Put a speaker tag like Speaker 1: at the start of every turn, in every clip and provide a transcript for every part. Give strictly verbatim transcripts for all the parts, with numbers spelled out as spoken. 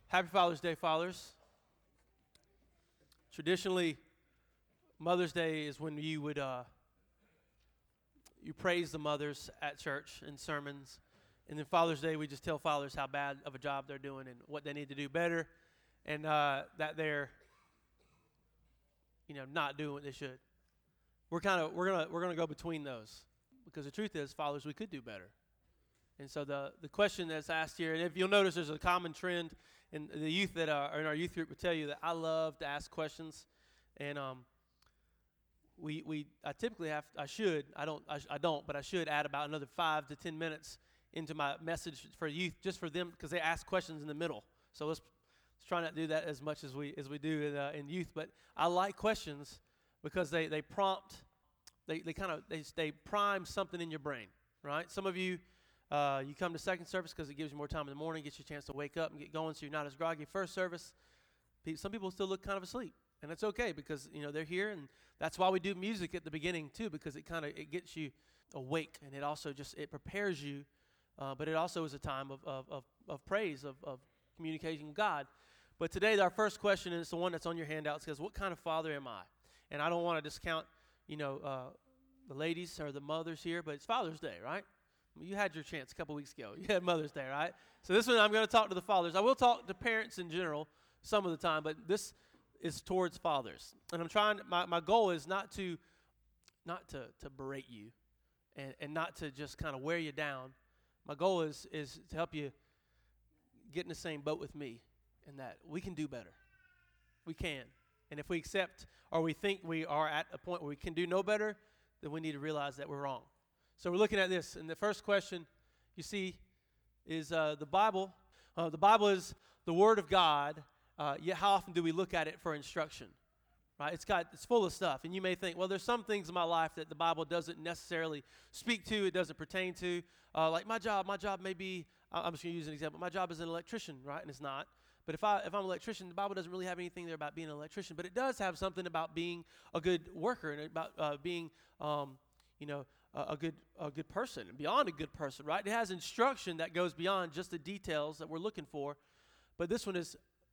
Speaker 1: Happy Father's Day, fathers. Traditionally, Mother's Day is when you would uh, you praise the mothers at church in sermons, and then Father's Day we just tell fathers how bad of a job they're doing and what they need to do better, and uh, that they're you know not doing what they should. We're kind of we're gonna we're gonna go between those because the truth is, fathers, we could do better. And so the the question that's asked here, and if you'll notice, there's a common trend. And the youth that are in our youth group will tell you that I love to ask questions, and um, we we I typically have I should I don't I, I don't but I should add about another five to ten minutes into my message for youth just for them because they ask questions in the middle. So let's let's try not to do that as much as we as we do in, uh, in youth. But I like questions because they they prompt they they kind of they they prime something in your brain, right? Some of you. Uh, you come to second service because it gives you more time in the morning, gets you a chance to wake up and get going so you're not as groggy. First service, pe- some people still look kind of asleep, and that's okay because, you know, they're here, and that's why we do music at the beginning, too, because it kind of it gets you awake, and it also just, it prepares you, uh, but it also is a time of, of, of, of praise, of, of communicating with God. But today, our first question, and it's the one that's on your handout, says, what kind of father am I? And I don't want to discount, you know, uh, the ladies or the mothers here, but it's Father's Day, right? You had your chance a couple weeks ago. You had Mother's Day, right? So this one I'm going to talk to the fathers. I will talk to parents in general some of the time, but this is towards fathers. And I'm trying, my, my goal is not to not to, to berate you and, and not to just kind of wear you down. My goal is is to help you get in the same boat with me in that we can do better. We can. And if we accept or we think we are at a point where we can do no better, then we need to realize that we're wrong. So we're looking at this, and the first question you see is uh, the Bible. Uh, the Bible is the Word of God, uh, yet how often do we look at it for instruction? Right? It's got it's full of stuff, and you may think, well, there's some things in my life that the Bible doesn't necessarily speak to, it doesn't pertain to. Uh, like my job, my job may be, I'm just going to use an example. My job is an electrician, right? And it's not. But if, I, if I'm an electrician, the Bible doesn't really have anything there about being an electrician, but it does have something about being a good worker and about uh, being, um, you know, a good a good person, and beyond a good person, right? It has instruction that goes beyond just the details that we're looking for. But this one is,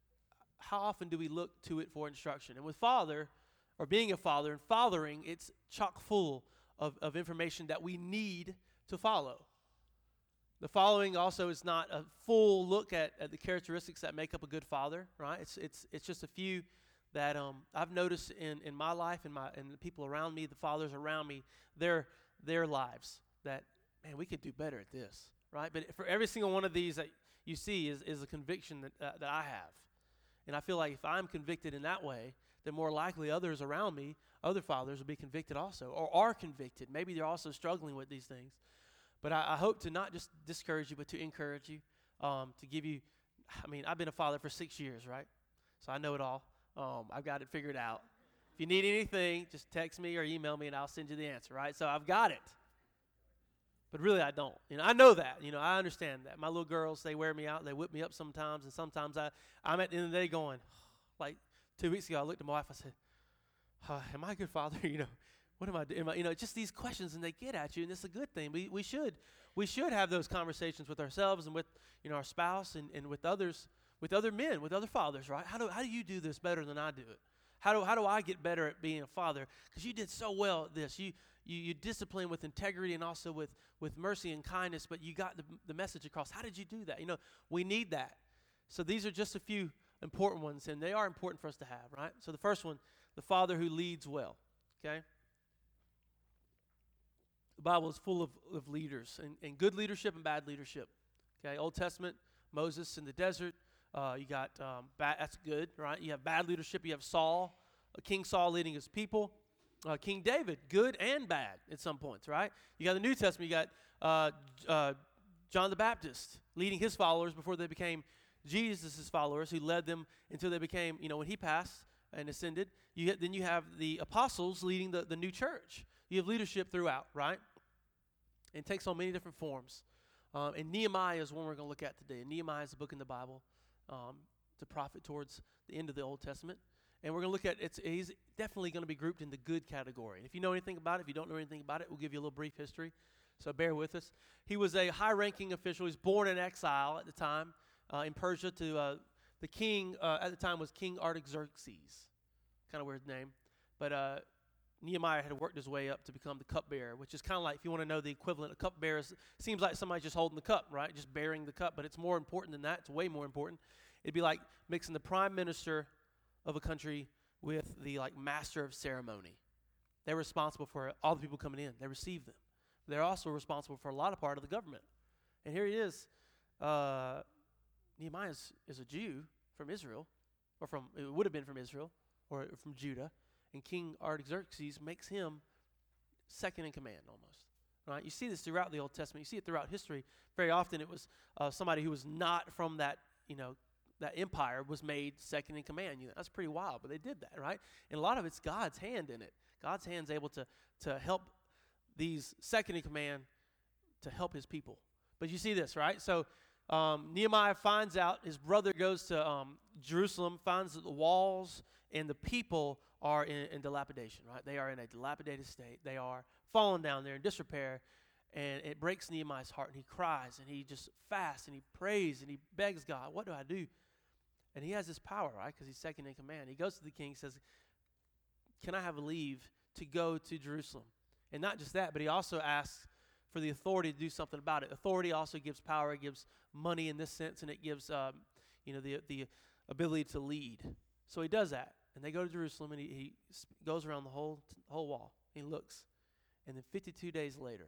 Speaker 1: how often do we look to it for instruction? And with father, or being a father and fathering, it's chock full of, of information that we need to follow. The following also is not a full look at, at the characteristics that make up a good father, right? It's it's it's just a few that um, I've noticed in, in my life and my and the people around me, the fathers around me, they're their lives that, man, we could do better at this, right? But for every single one of these that you see is, is a conviction that, uh, that I have. And I feel like if I'm convicted in that way, then more likely others around me, other fathers, will be convicted also, or are convicted. Maybe they're also struggling with these things. But I, I hope to not just discourage you, but to encourage you, um, to give you, I mean, I've been a father for six years, right? So I know it all. Um, I've got it figured out. If you need anything, just text me or email me, and I'll send you the answer, right? So I've got it. But really, I don't. You know, I know that. You know, I understand that. My little girls, they wear me out. They whip me up sometimes, and sometimes I, I'm at the end of the day going, like two weeks ago, I looked at my wife. I said, uh, "Am I a good father? You know, what am I doing? You know, just these questions, and they get at you, and it's a good thing. We we should we should have those conversations with ourselves and with you know our spouse and, and with others, with other men, with other fathers, right? How do how do you do this better than I do it? How do how do I get better at being a father? Because you did so well at this. You you you discipline with integrity and also with, with mercy and kindness, but you got the, the message across. How did you do that? You know, we need that. So these are just a few important ones, and they are important for us to have, right? So the first one, the father who leads well, okay? The Bible is full of, of leaders, and, and good leadership and bad leadership, okay? Old Testament, Moses in the desert. Uh, you got, um, bad, that's good, right? You have bad leadership. You have Saul, uh, King Saul leading his people. Uh, King David, good and bad at some points, right? You got the New Testament. You got uh, uh, John the Baptist leading his followers before they became Jesus' followers, who led them until they became, you know, when he passed and ascended. You get, then you have the apostles leading the, the new church. You have leadership throughout, right? And it takes on many different forms. Um, and Nehemiah is one we're going to look at today. And Nehemiah is a book in the Bible. Um, to prophet towards the end of the Old Testament. And we're going to look at, it's he's definitely going to be grouped in the good category. If you know anything about it, if you don't know anything about it, we'll give you a little brief history. So bear with us. He was a high-ranking official. He was born in exile at the time uh, in Persia to uh, the king uh, at the time was King Artaxerxes, kind of weird name, but uh, Nehemiah had worked his way up to become the cupbearer, which is kind of like, if you want to know the equivalent of cupbearer, it seems like somebody's just holding the cup, right? Just bearing the cup, but it's more important than that. It's way more important. It'd be like mixing the prime minister of a country with the like master of ceremony. They're responsible for all the people coming in. They receive them. They're also responsible for a lot of part of the government. And here he is. Uh, Nehemiah is, is a Jew from Israel, or from, it would have been from Israel, or from Judah. And King Artaxerxes makes him second in command almost, right? You see this throughout the Old Testament. You see it throughout history. Very often it was uh, somebody who was not from that, you know, that empire was made second in command. You know, that's pretty wild, but they did that, right? And a lot of it's God's hand in it. God's hand's able to, to help these second in command to help his people. But you see this, right? So um, Nehemiah finds out, his brother goes to um, Jerusalem, finds that the walls and the people are in, in dilapidation, right? They are in a dilapidated state. They are falling down there in disrepair, and it breaks Nehemiah's heart, and he cries, and he just fasts, and he prays, and he begs God, what do I do? And he has this power, right, because he's second in command. He goes to the king, he says, can I have a leave to go to Jerusalem? And not just that, but he also asks for the authority to do something about it. Authority also gives power, it gives money in this sense, and it gives, um, you know, the the ability to lead. So he does that. And they go to Jerusalem, and he, he goes around the whole whole wall. He looks. And then fifty-two days later,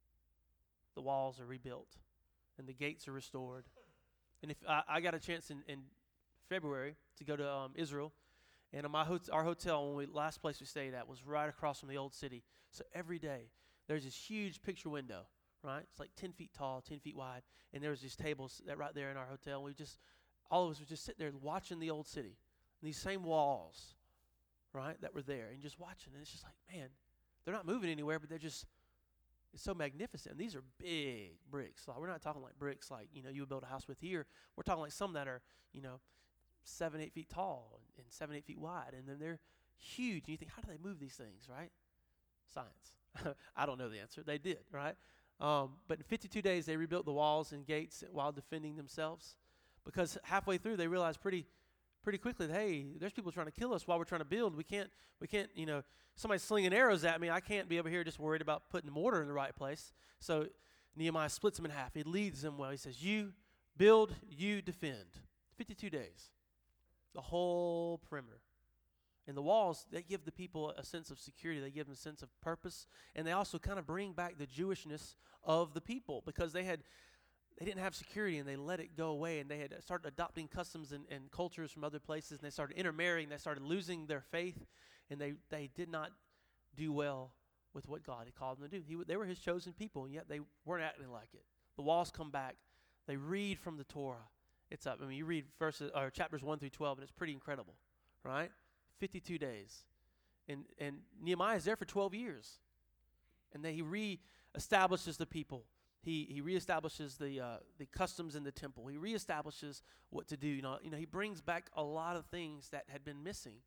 Speaker 1: the walls are rebuilt, and the gates are restored. And if I, I got a chance in, in February to go to um, Israel, and my hot- our hotel, when we last place we stayed at, was right across from the old city. So every day, there's this huge picture window, right? It's like ten feet tall, ten feet wide, and there's these tables that right there in our hotel. And we just, all of us would just sit there watching the old city. And these same walls, right, that were there, and just watching. And it's just like, man, they're not moving anywhere, but they're just, it's so magnificent. And these are big bricks. Like, we're not talking like bricks like, you know, you would build a house with here. We're talking like some that are, you know, seven, eight feet tall and, and seven, eight feet wide. And then they're huge. And you think, how do they move these things, right? Science. I don't know the answer. They did, right? Um, but in fifty-two days, they rebuilt the walls and gates while defending themselves. Because halfway through, they realized pretty pretty quickly that, hey, there's people trying to kill us while we're trying to build. We can't, we can't, you know, somebody's slinging arrows at me. I can't be over here just worried about putting the mortar in the right place. So Nehemiah splits them in half. He leads them well. He says, you build, you defend. fifty-two days. The whole perimeter. And the walls, they give the people a sense of security. They give them a sense of purpose. And they also kind of bring back the Jewishness of the people, because they had, they didn't have security, and they let it go away. And they had started adopting customs and, and cultures from other places. And they started intermarrying. They started losing their faith. And they, they did not do well with what God had called them to do. He, they were his chosen people, and yet they weren't acting like it. The walls come back. They read from the Torah. It's up. I mean, you read verses or chapters one through twelve, and it's pretty incredible, right? fifty-two days. And and Nehemiah is there for twelve years. And then he reestablishes the people. He he reestablishes the uh, the customs in the temple. He reestablishes what to do. You know, you know, he brings back a lot of things that had been missing.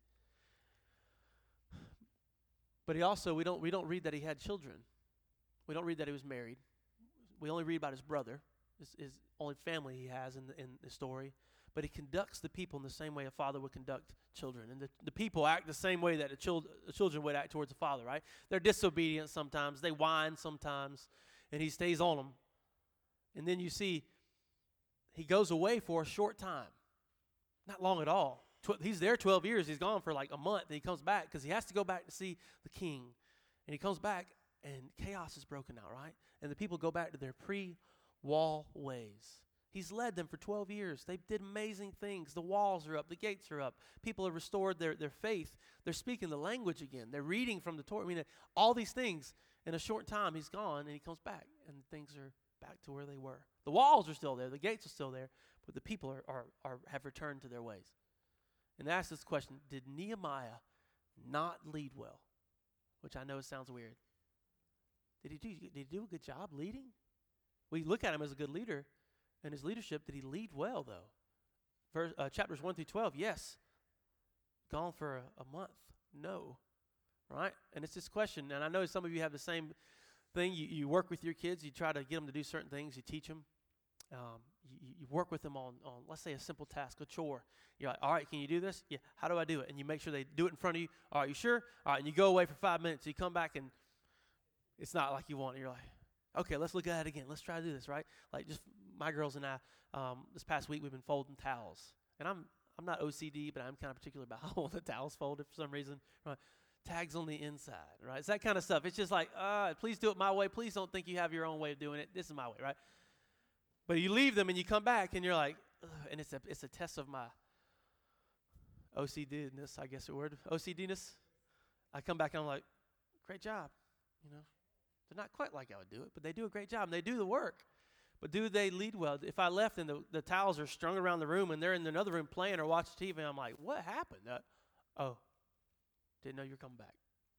Speaker 1: But he also, we don't we don't read that he had children. We don't read that he was married. We only read about his brother, his, his only family he has in the, in the story. But he conducts the people in the same way a father would conduct children. And the, the people act the same way that the, chil- the children would act towards the father, right? They're disobedient sometimes. They whine sometimes. And he stays on them. And then you see he goes away for a short time. Not long at all. Tw- he's there twelve years. He's gone for like a month. And he comes back because he has to go back to see the king. And he comes back and chaos is broken out, right? And the people go back to their pre-wall ways. He's led them for twelve years. They did amazing things. The walls are up. The gates are up. People have restored their, their faith. They're speaking the language again. They're reading from the Torah. I mean, all these things. In a short time, he's gone, and he comes back, and things are back to where they were. The walls are still there. The gates are still there. But the people are, are, are have returned to their ways. And they ask this question, did Nehemiah not lead well? Which I know sounds weird. Did he do, did he do a good job leading? We look at him as a good leader. And his leadership, did he lead well, though? Verse, uh, chapters one through twelve, yes. Gone for a, a month, no. Right? And it's this question, and I know some of you have the same thing. You, you work with your kids. You try to get them to do certain things. You teach them. Um, you, you work with them on, on, let's say, a simple task, a chore. You're like, all right, can you do this? Yeah, how do I do it? And you make sure they do it in front of you. All right, you sure? All right, and you go away for five minutes. You come back, and it's not like you want it. You're like, okay, let's look at it again. Let's try to do this, right? Like just my girls and I, um, this past week, we've been folding towels. And I'm I'm not O C D, but I'm kind of particular about how the towels folded for some reason. Right? Tags on the inside, right? It's that kind of stuff. It's just like, uh, please do it my way. Please don't think you have your own way of doing it. This is my way, right? But you leave them and you come back and you're like, ugh, and it's a it's a test of my O C D-ness, I guess the word, O C D-ness. I come back and I'm like, great job, you know. They're not quite like I would do it, but they do a great job and they do the work. But do they lead well? If I left and the, the towels are strung around the room and they're in another room playing or watching T V, I'm like, what happened? Uh, oh, didn't know you were coming back.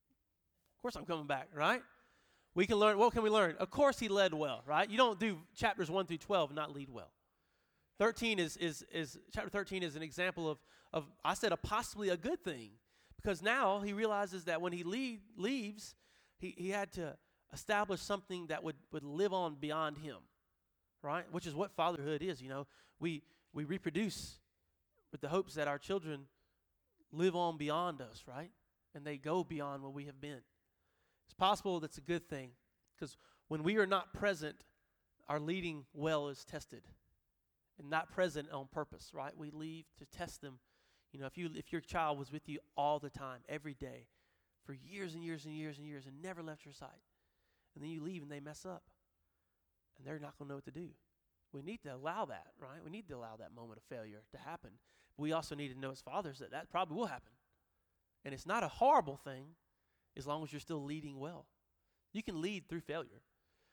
Speaker 1: Of course I'm coming back, right? We can learn. What can we learn? Of course he led well, right? You don't do chapters one through twelve and not lead well. thirteen is, is, is chapter thirteen is an example of, of, I said, a possibly a good thing. Because now he realizes that when he lead, leaves, he, he had to establish something that would, would live on beyond him. Right? Which is what fatherhood is, you know. We we reproduce with the hopes that our children live on beyond us, right? And they go beyond what we have been. It's possible that's a good thing, because when we are not present, our leading well is tested. And not present on purpose, right? We leave to test them. You know, if you if your child was with you all the time, every day, for years and years and years and years, and never left your side, and then you leave and they mess up, and they're not going to know what to do. We need to allow that, right? We need to allow that moment of failure to happen. But we also need to know as fathers that that probably will happen. And it's not a horrible thing as long as you're still leading well. You can lead through failure.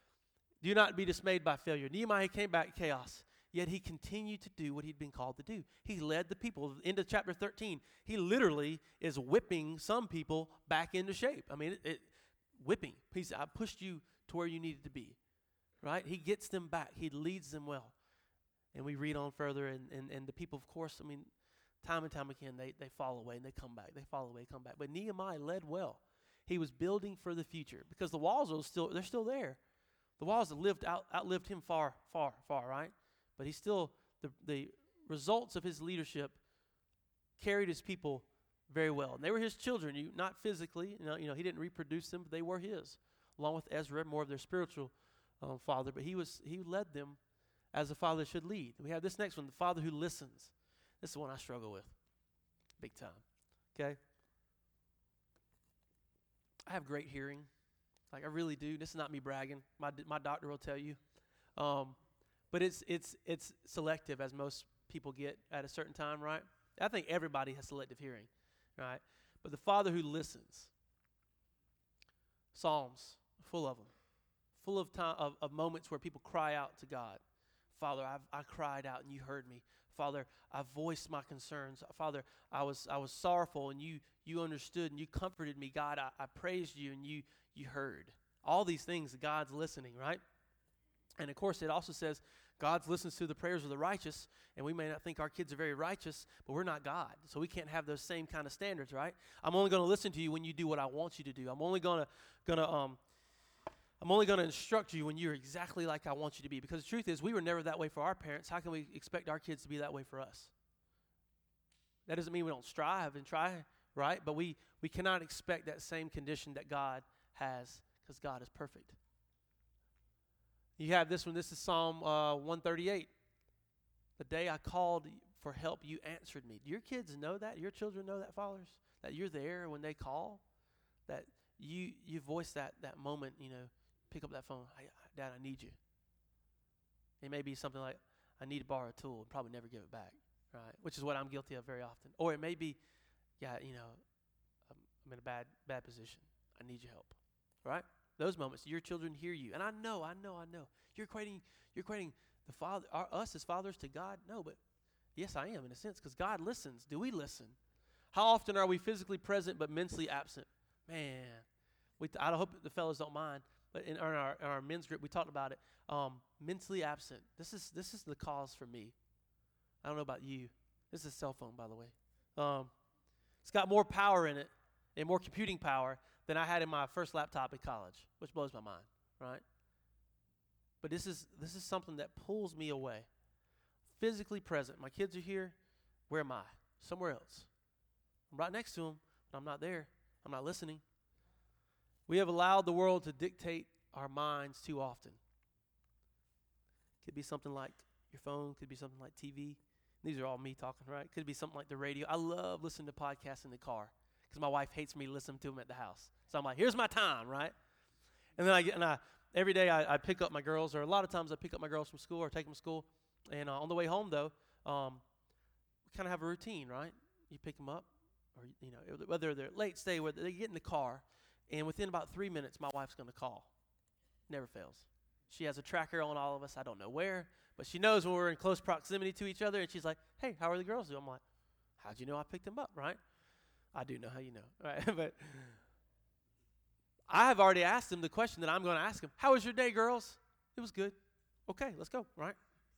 Speaker 1: Do not be dismayed by failure. Nehemiah came back chaos, yet he continued to do what he'd been called to do. He led the people. Into chapter thirteen, he literally is whipping some people back into shape. I mean, it, it, whipping. He's, I pushed you to where you needed to be. Right? He gets them back. He leads them well. And we read on further, and, and, and the people, of course, I mean, time and time again, they, they fall away and they come back. They fall away, come back. But Nehemiah led well. He was building for the future because the walls are still, they're still there. The walls have lived out, outlived him far, far, far, right? But he still, the, the results of his leadership carried his people very well. And they were his children, you, not physically. You know, you know, he didn't reproduce them, but they were his, along with Ezra, more of their spiritual Um, father, but he was he led them as a father should lead. We have this next one, the father who listens. This is the one I struggle with big time. Okay? I have great hearing. Like, I really do. This is not me bragging. My my doctor will tell you. Um, but it's it's it's selective, as most people get at a certain time, right? I think everybody has selective hearing, right? But the father who listens. Psalms, full of them. Full of time of, of moments where people cry out to God. Father, I've, I cried out and you heard me. Father, I voiced my concerns. Father, I was I was sorrowful and you you understood and you comforted me. God, I, I praised you and you you heard. All these things, God's listening, right? And of course, it also says God listens to the prayers of the righteous, and we may not think our kids are very righteous, but we're not God. So we can't have those same kind of standards, right? I'm only going to listen to you when you do what I want you to do. I'm only going to gonna um I'm only going to instruct you when you're exactly like I want you to be. Because the truth is, we were never that way for our parents. How can we expect our kids to be that way for us? That doesn't mean we don't strive and try, right? But we, we cannot expect that same condition that God has, because God is perfect. You have this one. This is Psalm uh, one thirty-eight. The day I called for help, you answered me. Do your kids know that? Your children know that, fathers? That you're there when they call? That you you voice that that moment, you know, pick up that phone. Hey, Dad, I need you. It may be something like, I need to borrow a tool and probably never give it back, right? Which is what I'm guilty of very often. Or it may be, yeah, you know, I'm, I'm in a bad bad position. I need your help, right? Those moments, your children hear you. And I know, I know, I know. You're equating, you're equating the father, our, us as fathers to God? No, but yes, I am in a sense, because God listens. Do we listen? How often are we physically present but mentally absent? Man, we I hope the fellas don't mind, but in our, in our men's group, we talked about it. Um, mentally absent. This is this is the cause for me. I don't know about you. This is a cell phone, by the way. Um, it's got more power in it and more computing power than I had in my first laptop at college, which blows my mind, right? But this is this is something that pulls me away. Physically present. My kids are here. Where am I? Somewhere else. I'm right next to them, but I'm not there. I'm not listening. We have allowed the world to dictate our minds too often. Could be something like your phone. Could be something like T V. These are all me talking, right? Could be something like the radio. I love listening to podcasts in the car because my wife hates me listening to them at the house. So I'm like, here's my time, right? And then I get, and I every day I, I pick up my girls, or a lot of times I pick up my girls from school or take them to school. And uh, on the way home, though, um, we kind of have a routine, right? You pick them up, or you know, whether they're late stay, whether they get in the car, and within about three minutes, my wife's going to call. Never fails. She has a tracker on all of us. I don't know where, but she knows when we're in close proximity to each other, and she's like, hey, how are the girls doing? I'm like, how'd you know I picked them up, right? I do know how you know, right? But I have already asked them the question that I'm going to ask them. How was your day, girls? It was good. Okay, let's go, right?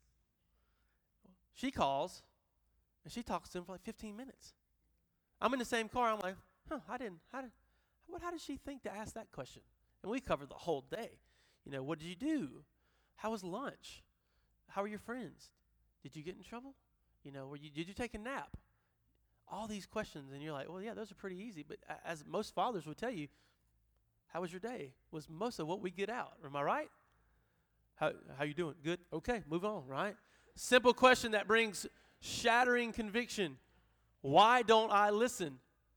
Speaker 1: She calls, and she talks to them for like fifteen minutes. I'm in the same car. I'm like, huh, I didn't, how did, what, how did she think to ask that question? And we covered the whole day. You know, what did you do? How was lunch? How are your friends? Did you get in trouble? You know, were you, did you take a nap? All these questions, and you're like, well, yeah, those are pretty easy. But as most fathers would tell you, how was your day? Was most of what we get out. Am I right? How how you doing? Good. Okay, move on, right? Simple question that brings shattering conviction. Why don't I listen?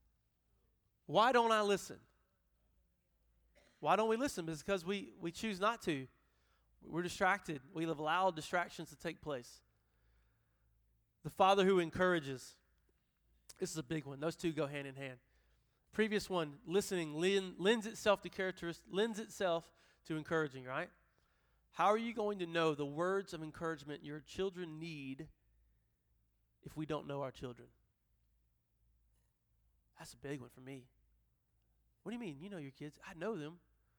Speaker 1: Why don't I listen? Why don't we listen? It's because we, we choose not to. We're distracted. We have allowed distractions to take place. The father who encourages. This is a big one. Those two go hand in hand. Previous one, listening, lends itself to characteristics, lends itself to encouraging, right? How are you going to know the words of encouragement your children need if we don't know our children? That's a big one for me. What do you mean? You know your kids. I know them.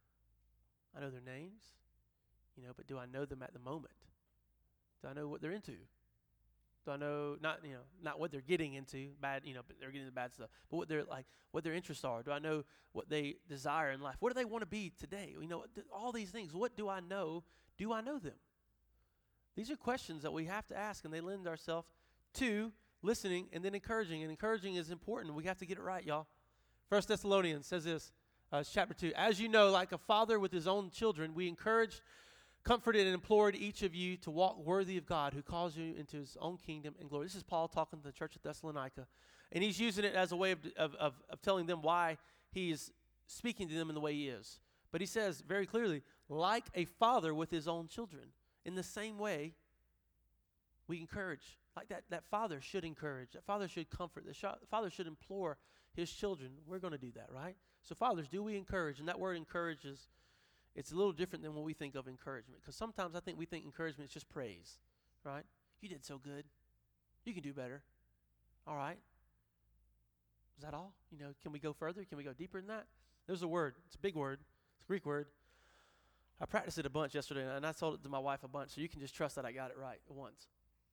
Speaker 1: I know their names, you know, but do I know them at the moment? Do I know what they're into? Do I know, not, you know, not what they're getting into, bad, you know, but they're getting the bad stuff, but what they're like, what their interests are? Do I know what they desire in life? What do they want to be today? You know, all these things. What do I know? Do I know them? These are questions that we have to ask, and they lend ourselves to listening and then encouraging. And encouraging is important. We have to get it right, y'all. First Thessalonians says this, uh, chapter two. As you know, like a father with his own children, we encouraged, comforted, and implored each of you to walk worthy of God who calls you into his own kingdom and glory. This is Paul talking to the church of Thessalonica. And he's using it as a way of, of, of, of telling them why he is speaking to them in the way he is. But he says very clearly, like a father with his own children. In the same way, we encourage. Like that, that father should encourage. That father should comfort. The sh- father should implore his children. We're going to do that, right? So fathers, do we encourage? And that word encourages, it's a little different than what we think of encouragement. Because sometimes I think we think encouragement is just praise, right? You did so good. You can do better. All right. Is that all? You know, can we go further? Can we go deeper than that? There's a word. It's a big word. It's a Greek word. I practiced it a bunch yesterday, and I told it to my wife a bunch, so you can just trust that I got it right at once.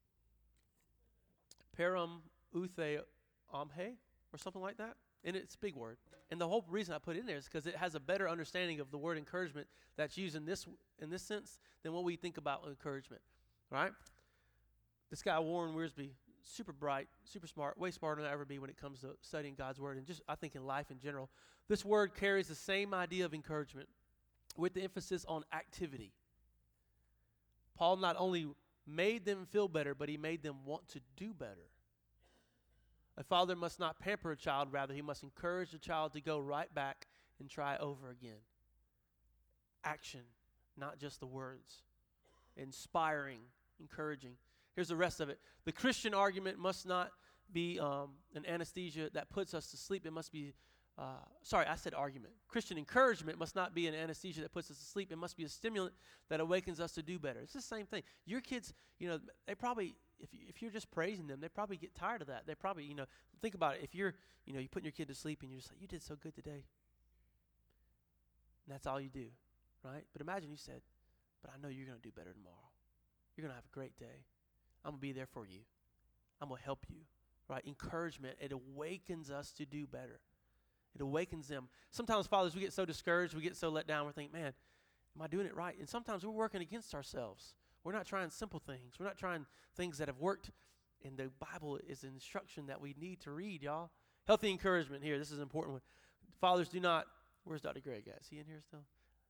Speaker 1: Param uthe amhe, or something like that. And it's a big word. And the whole reason I put it in there is because it has a better understanding of the word encouragement that's used in this in this sense than what we think about encouragement, right? This guy, Warren Wiersbe, super bright, super smart, way smarter than I ever be when it comes to studying God's word, and just I think in life in general. This word carries the same idea of encouragement with the emphasis on activity. Paul not only made them feel better, but he made them want to do better. A father must not pamper a child, rather he must encourage the child to go right back and try over again. Action, not just the words. Inspiring, encouraging. Here's the rest of it. The Christian argument must not be um, an anesthesia that puts us to sleep. It must be, uh, sorry, I said argument. Christian encouragement must not be an anesthesia that puts us to sleep. It must be a stimulant that awakens us to do better. It's the same thing. Your kids, you know, they probably, if, you, if you're just praising them, they probably get tired of that. They probably, you know, think about it. If you're, you know, you're putting your kid to sleep and you're just like, you did so good today. And that's all you do, right? But imagine you said, but I know you're going to do better tomorrow. You're going to have a great day. I'm going to be there for you. I'm going to help you, right? Encouragement, it awakens us to do better. It awakens them. Sometimes, fathers, we get so discouraged, we get so let down, we're thinking, man, Am I doing it right? And sometimes we're working against ourselves. We're not trying simple things. We're not trying things that have worked. And the Bible is an instruction that we need to read, y'all. Healthy encouragement here. This is an important one. Fathers, do not, where's Doctor Greg at? Is he in here still?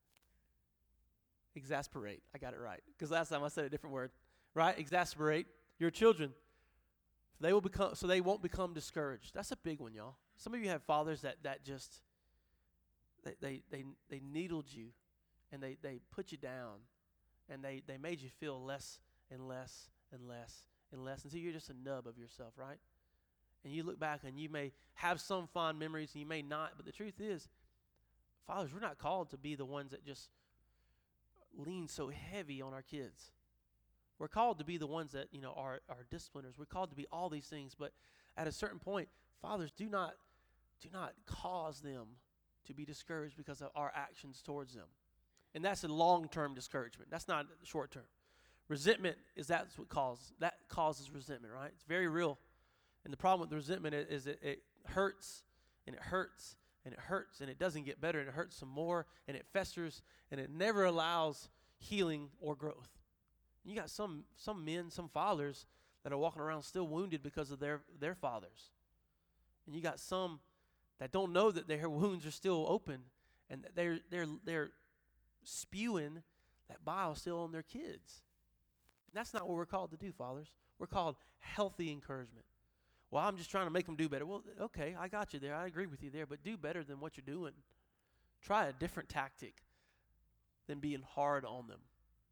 Speaker 1: Exasperate. I got it right. Because last time I said a different word. Right? Exasperate your children. They will become, so they won't become discouraged. That's a big one, y'all. Some of you have fathers that, that just, they, they, they, they needled you. And they, they put you down. And they, they made you feel less and less and less and less until you're just a nub of yourself, right? And you look back and you may have some fond memories and you may not. But the truth is, fathers, we're not called to be the ones that just lean so heavy on our kids. We're called to be the ones that, you know, are, are discipliners. We're called to be all these things. But at a certain point, fathers, do not, do not cause them to be discouraged because of our actions towards them. And that's a long-term discouragement. That's not short-term. Resentment is that's what causes that causes resentment, right? It's very real. And the problem with resentment is, is it, it hurts and it hurts and it hurts and it doesn't get better and it hurts some more and it festers and it never allows healing or growth. And you got some some men, some fathers that are walking around still wounded because of their their fathers. And you got some that don't know that their wounds are still open and that they're they're they're spewing that bile still on their kids. And that's not what we're called to do, fathers. We're called healthy encouragement. Well, I'm just trying to make them do better. Well, okay, I got you there. I agree with you there. But do better than what you're doing. Try a different tactic than being hard on them.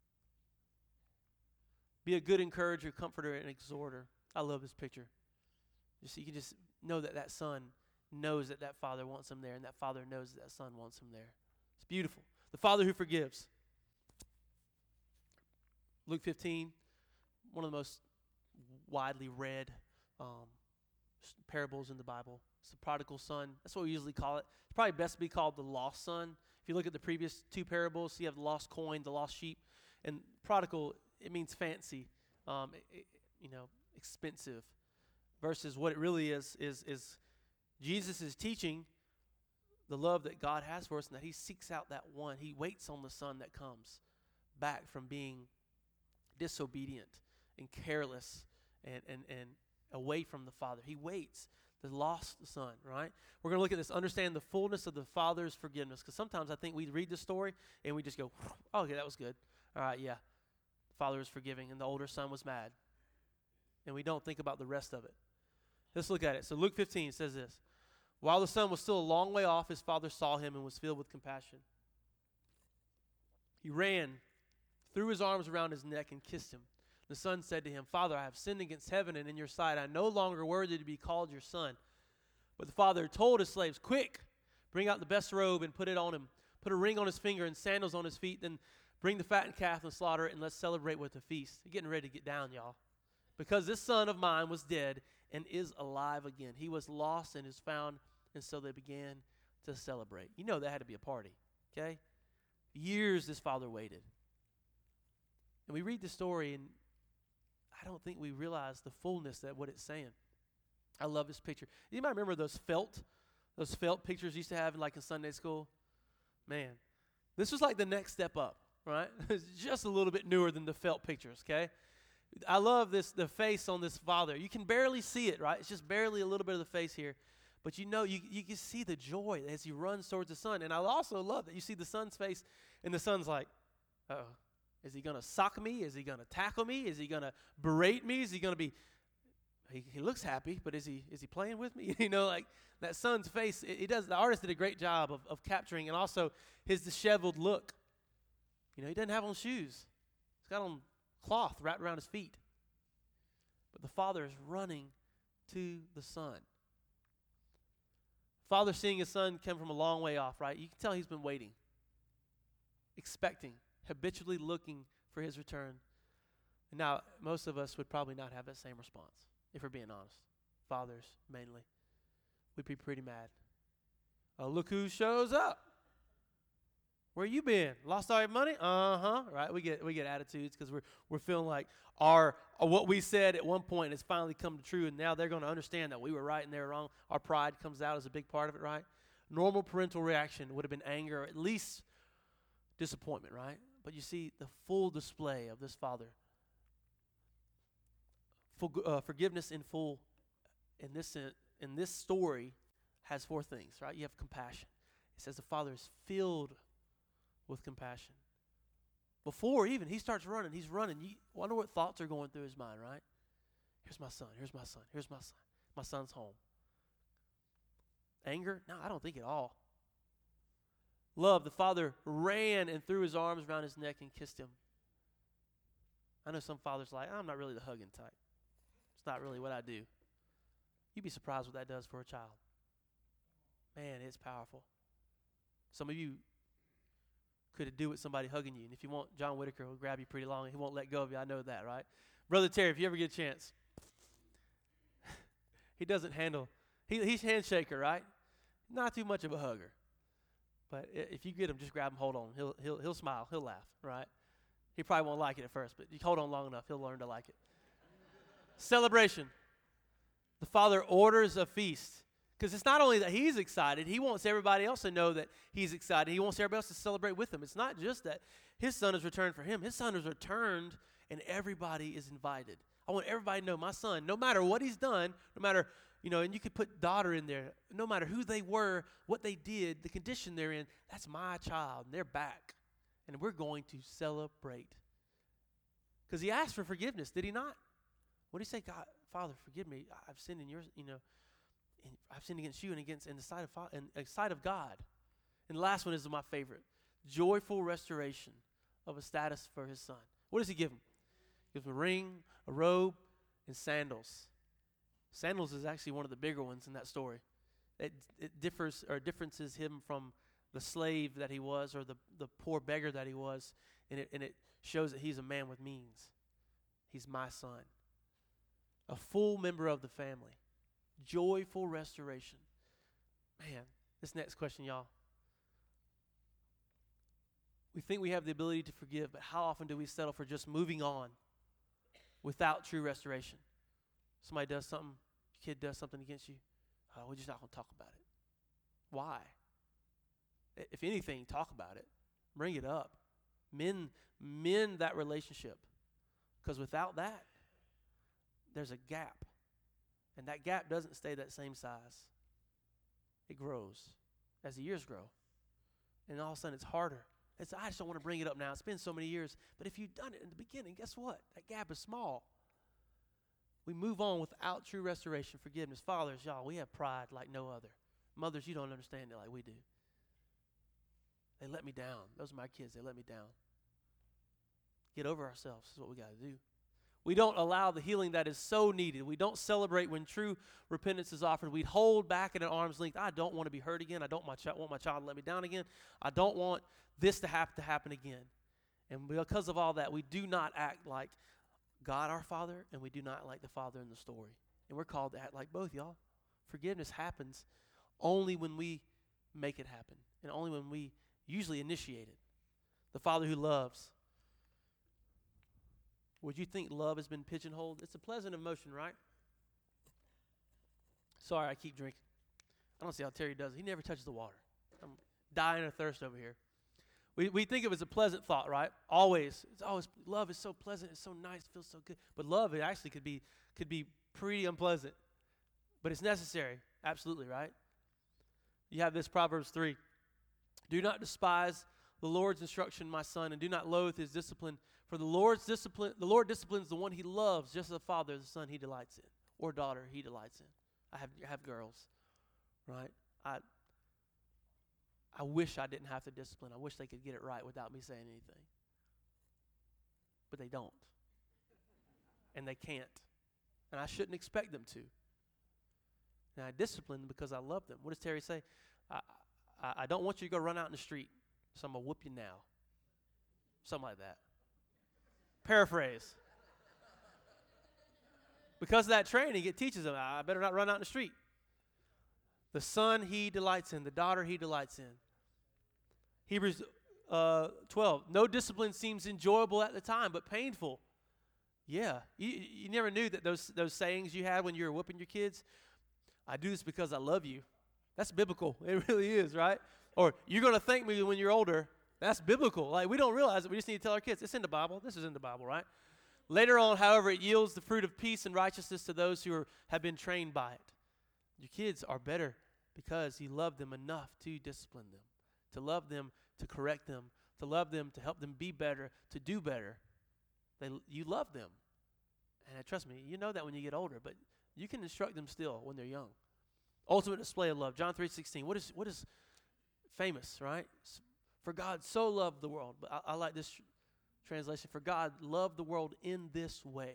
Speaker 1: Be a good encourager, comforter, and exhorter. I love this picture. Just, you can just know that that son knows that that father wants him there, and that father knows that that son wants him there. It's beautiful. The father who forgives. Luke fifteen, one of the most widely read um, parables in the Bible. It's the prodigal son. That's what we usually call it. It's probably best to be called the lost son. If you look at the previous two parables, you have the lost coin, the lost sheep, and prodigal, it means fancy, um, it, it, you know, expensive, versus what it really is, is, is Jesus is teaching the love that God has for us and that he seeks out that one. He waits on the son that comes back from being disobedient and careless and, and, and away from the Father. He waits, the lost son, right? We're going to look at this, understand the fullness of the Father's forgiveness, because sometimes I think we read the story and we just go, oh, okay, that was good. All right, yeah. The Father is forgiving and the older son was mad. And we don't think about the rest of it. Let's look at it. So Luke fifteen says this. While the son was still a long way off, his father saw him and was filled with compassion. He ran, threw his arms around his neck, and kissed him. The son said to him, Father, I have sinned against heaven and in your sight. I am no longer worthy to be called your son. But the father told his slaves, quick, bring out the best robe and put it on him. Put a ring on his finger and sandals on his feet. Then bring the fattened calf and slaughter it, and let's celebrate with a feast. You're getting ready to get down, y'all. Because this son of mine was dead and is alive again. He was lost and is found, and so they began to celebrate. You know that had to be a party, okay? Years this father waited. And we read the story, and I don't think we realize the fullness that what it's saying. I love this picture. You might remember those felt, those felt pictures you used to have in, like in Sunday school? Man, this was like the next step up, right? It's just a little bit newer than the felt pictures, okay? I love this, the face on this father. You can barely see it, right? It's just barely a little bit of the face here. But you know, you, you can see the joy as he runs towards the son. And I also love that you see the son's face, and the son's like, uh-oh. Is he going to sock me? Is he going to tackle me? Is he going to berate me? Is he going to be, he, he looks happy, but is he is he playing with me? You know, like that son's face, it, it does, the artist did a great job of, of capturing, and also his disheveled look. You know, he doesn't have on shoes. He's got on cloth wrapped around his feet. But the father is running to the son. Father seeing his son come from a long way off, right? You can tell he's been waiting, expecting, habitually looking for his return. And now, most of us would probably not have that same response, if we're being honest. Fathers, mainly. We'd be pretty mad. Oh, look who shows up. Where you been? Lost all your money? Uh-huh. Right? We get we get attitudes because we're we're feeling like our uh, what we said at one point has finally come to true, and now they're going to understand that we were right and they were wrong. Our pride comes out as a big part of it, right? Normal parental reaction would have been anger, or at least disappointment, right? But you see the full display of this father. Full, uh, forgiveness in full in this in this story has four things, right? You have compassion. It says the father is filled with compassion. Before even he starts running, he's running. You wonder what thoughts are going through his mind, right? Here's my son, here's my son, here's my son. My son's home. Anger? No, I don't think at all. Love, the father ran and threw his arms around his neck and kissed him. I know some fathers like, I'm not really the hugging type. It's not really what I do. You'd be surprised what that does for a child. Man, it's powerful. Some of you could do with somebody hugging you. And if you want, John Whitaker will grab you pretty long and he won't let go of you. I know that, right? Brother Terry, if you ever get a chance, he doesn't handle, he, he's handshaker, right? Not too much of a hugger. But if you get him, just grab him, hold on. He'll, he'll, he'll smile, he'll laugh, right? He probably won't like it at first, but you hold on long enough, he'll learn to like it. Celebration. The father orders a feast. Because it's not only that he's excited, he wants everybody else to know that he's excited. He wants everybody else to celebrate with him. It's not just that his son has returned for him. His son has returned, and everybody is invited. I want everybody to know my son, no matter what he's done, no matter, you know, and you could put daughter in there, no matter who they were, what they did, the condition they're in, that's my child, and they're back. And we're going to celebrate. Because he asked for forgiveness, did he not? What did he say? God, Father, forgive me. I've sinned in your, you know, and I've sinned against you and against in the sight of in the sight of God. And the last one is my favorite. Joyful restoration of a status for his son. What does he give him? He gives him a ring, a robe, and sandals. Sandals is actually one of the bigger ones in that story. It, it differs or differences him from the slave that he was or the, the poor beggar that he was. And it, and it shows that he's a man with means. He's my son. A full member of the family. Joyful restoration. Man, this next question, y'all. We think we have the ability to forgive, but how often do we settle for just moving on without true restoration? Somebody does something, your kid does something against you. Oh, we're just not going to talk about it. Why? If anything, talk about it. Bring it up. Mend, mend that relationship. Because without that, there's a gap. And that gap doesn't stay that same size. It grows as the years grow. And all of a sudden it's harder. It's, I just don't want to bring it up now. It's been so many years. But if you've done it in the beginning, guess what? That gap is small. We move on without true restoration, forgiveness. Fathers, y'all, we have pride like no other. Mothers, you don't understand it like we do. They let me down. Those are my kids. They let me down. Get over ourselves is what we got to do. We don't allow the healing that is so needed. We don't celebrate when true repentance is offered. We hold back at an arm's length. I don't want to be hurt again. I don't my ch- want my child to let me down again. I don't want this to have to happen again. And because of all that, we do not act like God our Father, and we do not like the Father in the story. And we're called to act like both, y'all. Forgiveness happens only when we make it happen, and only when we usually initiate it. The Father who loves. Would you think love has been pigeonholed? It's a pleasant emotion, right? Sorry, I keep drinking. I don't see how Terry does it. He never touches the water. I'm dying of thirst over here. We we think it was a pleasant thought, right? Always. It's always love is so pleasant. It's so nice. It feels so good. But love, it actually could be could be pretty unpleasant. But it's necessary. Absolutely, right? You have this Proverbs three. Do not despise the Lord's instruction, my son, and do not loathe his discipline. For the Lord's discipline, the Lord disciplines the one he loves, just as a father, the son he delights in, or daughter he delights in. I have I have girls, right? I I wish I didn't have to discipline. I wish they could get it right without me saying anything. But they don't. And they can't. And I shouldn't expect them to. And I discipline them because I love them. What does Terry say? I, I, I don't want you to go run out in the street, so I'm going to whoop you now. Something like that. Paraphrase. Because of that training, it teaches them, I better not run out in the street. The son he delights in, the daughter he delights in. Hebrews uh, twelve, no discipline seems enjoyable at the time, but painful. Yeah, you, you never knew that those, those sayings you had when you were whooping your kids, I do this because I love you. That's biblical. It really is, right? Or you're going to thank me when you're older. That's biblical. Like, we don't realize it. We just need to tell our kids, it's in the Bible. This is in the Bible, right? Later on, however, it yields the fruit of peace and righteousness to those who are, have been trained by it. Your kids are better because you love them enough to discipline them, to love them, to correct them, to love them, to help them be better, to do better. They, you love them. And trust me, you know that when you get older, but you can instruct them still when they're young. Ultimate display of love, John three sixteen. What is what is famous, right? For God so loved the world. But I, I like this tr- translation. For God loved the world in this way.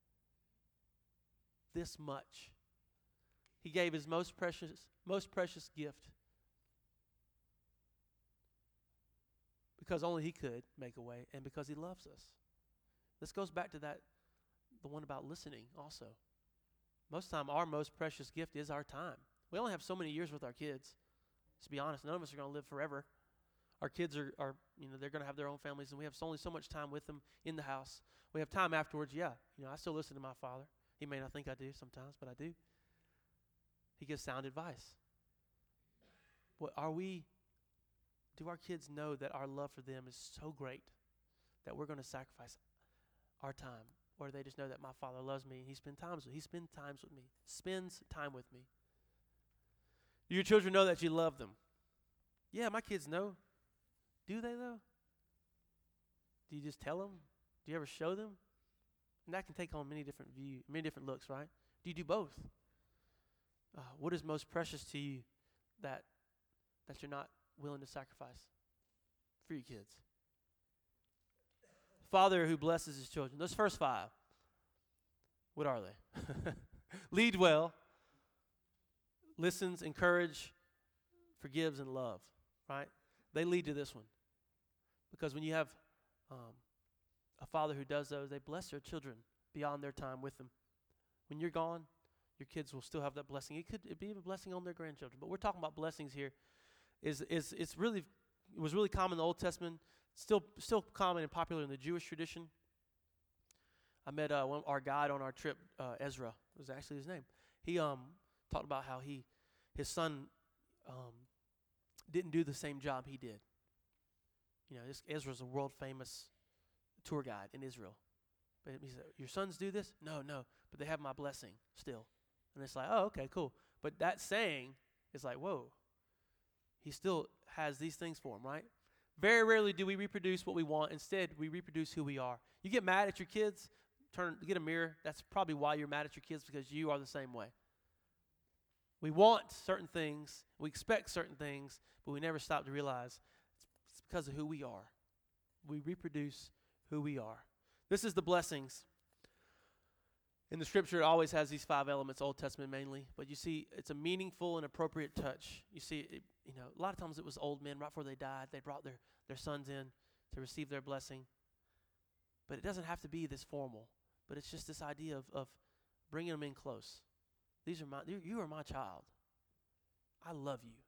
Speaker 1: This much. He gave his most precious, most precious gift. Because only he could make a way, and because he loves us. This goes back to that, the one about listening also. Most of the time, our most precious gift is our time. We only have so many years with our kids. To be honest, none of us are going to live forever. Our kids are, are, you know, they're going to have their own families, and we have only so much time with them in the house. We have time afterwards, yeah. You know, I still listen to my father. He may not think I do sometimes, but I do. He gives sound advice. What are we, do our kids know that our love for them is so great that we're going to sacrifice our time? Or do they just know that my father loves me and he spends times with he spends times with me, spends time with me? Do your children know that you love them? Yeah, my kids know. Do they though? Do you just tell them? Do you ever show them? And that can take on many different view, many different looks, right? Do you do both? Uh, what is most precious to you that that you're not willing to sacrifice for your kids? Father who blesses his children. Those first five, what are they? Lead well, listens, encourage, forgives, and love, right? They lead to this one. Because when you have um, a father who does those, they bless their children beyond their time with them. When you're gone, your kids will still have that blessing. It could it be a blessing on their grandchildren. But we're talking about blessings here. Is is it's really it was really common in the Old Testament. Still, still common and popular in the Jewish tradition. I met uh, one, our guide on our trip, uh, Ezra, was actually his name. He um, talked about how he, his son, um, didn't do the same job he did. You know, this, Ezra's a world famous tour guide in Israel. But he said, "Your sons do this? No, no, but they have my blessing still." And it's like, oh, okay, cool. But that saying is like, whoa, he still has these things for him, right? Very rarely do we reproduce what we want. Instead, we reproduce who we are. You get mad at your kids, turn get a mirror. That's probably why you're mad at your kids, because you are the same way. We want certain things, we expect certain things, but we never stop to realize it's because of who we are. We reproduce who we are. This is the blessings. In the scripture, it always has these five elements, Old Testament mainly. But you see, it's a meaningful and appropriate touch. You see, it, you know, a lot of times it was old men right before they died. They brought their, their sons in to receive their blessing. But it doesn't have to be this formal. But it's just this idea of, of bringing them in close. These are my, you, you are my child. I love you.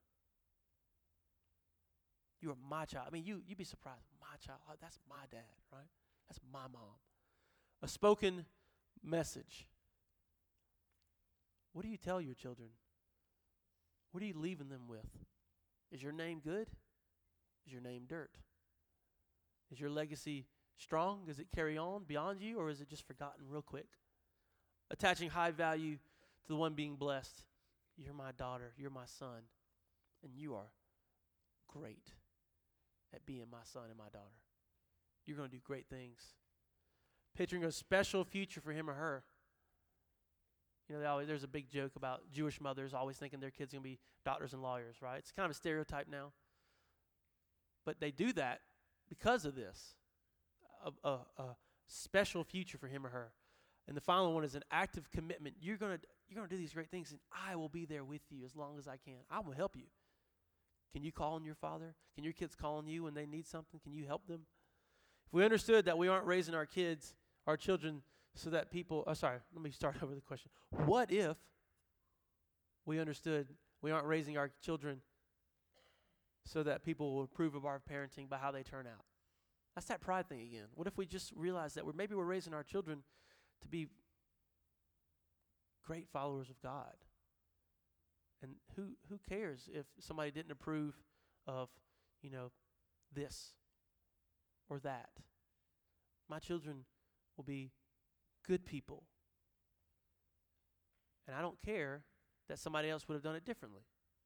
Speaker 1: You are my child. I mean, you, you'd be surprised. My child. Oh, that's my dad, right? That's my mom. A spoken message. What do you tell your children? What are you leaving them with? Is your name good? Is your name dirt? Is your legacy strong? Does it carry on beyond you, or is it just forgotten real quick? Attaching high value to the one being blessed. You're my daughter. You're my son. And you are great at being my son and my daughter. You're going to do great things. Picturing a special future for him or her. You know, they always, there's a big joke about Jewish mothers always thinking their kids are going to be doctors and lawyers, right? It's kind of a stereotype now. But they do that because of this. A, a, a special future for him or her. And the final one is an active commitment. You're going to you're going to do these great things, and I will be there with you as long as I can. I will help you. Can you call on your father? Can your kids call on you when they need something? Can you help them? If we understood that we aren't raising our kids, our children, so that people, oh, sorry, let me start over the question. What if we understood we aren't raising our children so that people will approve of our parenting by how they turn out? That's that pride thing again. What if we just realize that we're maybe we're raising our children to be great followers of God? And who who cares if somebody didn't approve of, you know, this? or that. My children will be good people. And I don't care that somebody else would have done it differently.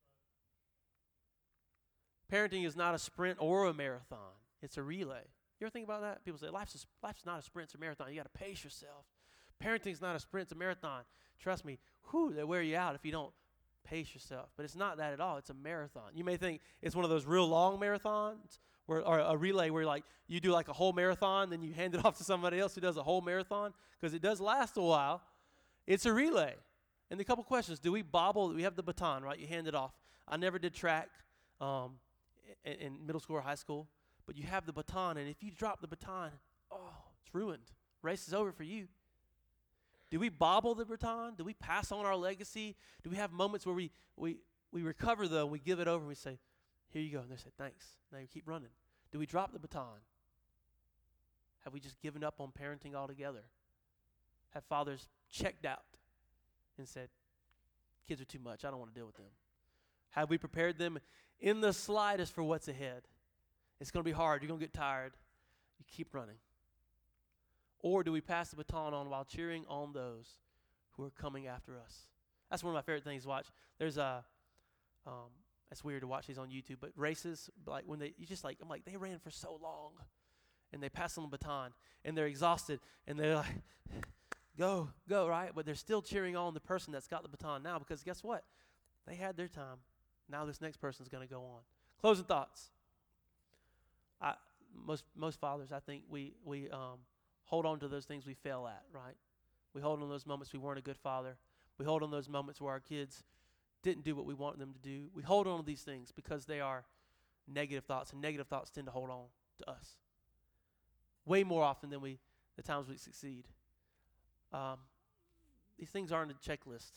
Speaker 1: Parenting is not a sprint or a marathon. It's a relay. You ever think about that? People say, life's, a, life's not a sprint, it's a marathon. You got to pace yourself. Parenting is not a sprint, it's a marathon. Trust me, whew, they wear you out if you don't pace yourself. But it's not that at all. It's a marathon. You may think it's one of those real long marathons, where, or a relay where like you do like a whole marathon, then you hand it off to somebody else who does a whole marathon, because it does last a while. It's a relay. And the couple questions, do we bobble? We have the baton, right? You hand it off. I never did track um, in, in middle school or high school, but you have the baton, and if you drop the baton, oh, it's ruined. Race is over for you. Do we bobble the baton? Do we pass on our legacy? Do we have moments where we we, we recover, though, and we give it over, and we say, here you go, and they say, thanks. Now you keep running. Do we drop the baton? Have we just given up on parenting altogether? Have fathers checked out and said, kids are too much, I don't want to deal with them? Have we prepared them in the slightest for what's ahead? It's going to be hard. You're going to get tired. You keep running. Or do we pass the baton on while cheering on those who are coming after us? That's one of my favorite things to watch. There's a, um, it's weird to watch these on YouTube, but races, like when they, you just like, I'm like, they ran for so long, and they pass on the baton, and they're exhausted, and they're like, go, go, right? But they're still cheering on the person that's got the baton now, because guess what? They had their time. Now this next person's going to go on. Closing thoughts. I, most most fathers, I think we we um, hold on to those things we fail at, right? We hold on to those moments we weren't a good father. We hold on to those moments where our kids didn't do what we want them to do. We hold on to these things because they are negative thoughts, and negative thoughts tend to hold on to us way more often than we the times we succeed. Um, these things aren't a checklist.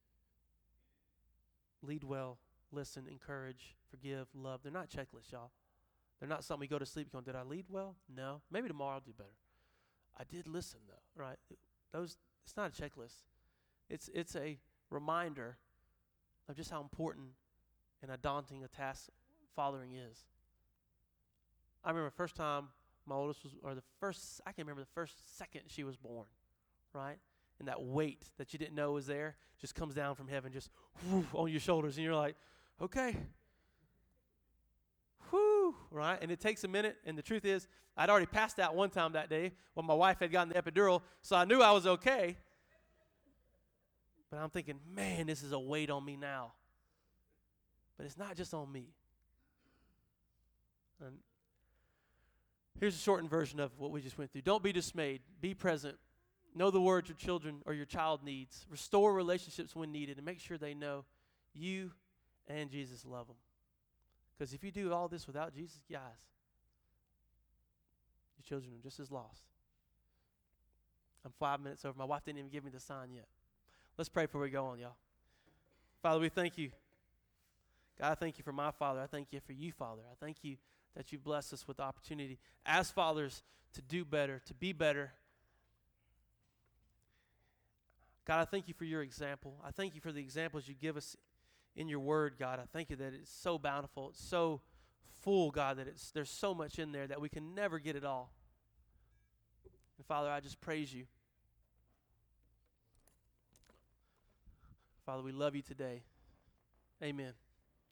Speaker 1: Lead well, listen, encourage, forgive, love. They're not checklists, y'all. They're not something we go to sleep going, did I lead well? No. Maybe tomorrow I'll do better. I did listen, though, right? Those, it's not a checklist. It's it's a reminder of just how important and how daunting a task fathering is. I remember the first time my oldest was, or the first, I can remember the first second she was born, right? And that weight that you didn't know was there just comes down from heaven, just whoo, on your shoulders, and you're like, okay. Whoo, right? And it takes a minute, and the truth is, I'd already passed out one time that day when my wife had gotten the epidural, so I knew I was okay. But I'm thinking, man, this is a weight on me now. But it's not just on me. And here's a shortened version of what we just went through. Don't be dismayed. Be present. Know the words your children or your child needs. Restore relationships when needed, and make sure they know you and Jesus love them. Because if you do all this without Jesus, guys, your children are just as lost. I'm five minutes over. My wife didn't even give me the sign yet. Let's pray before we go on, y'all. Father, we thank you. God, I thank you for my father. I thank you for you, Father. I thank you that you've blessed us with the opportunity as fathers to do better, to be better. God, I thank you for your example. I thank you for the examples you give us in your word, God. I thank you that it's so bountiful. It's so full, God, that it's there's so much in there that we can never get it all. And Father, I just praise you. Father, we love you today. Amen.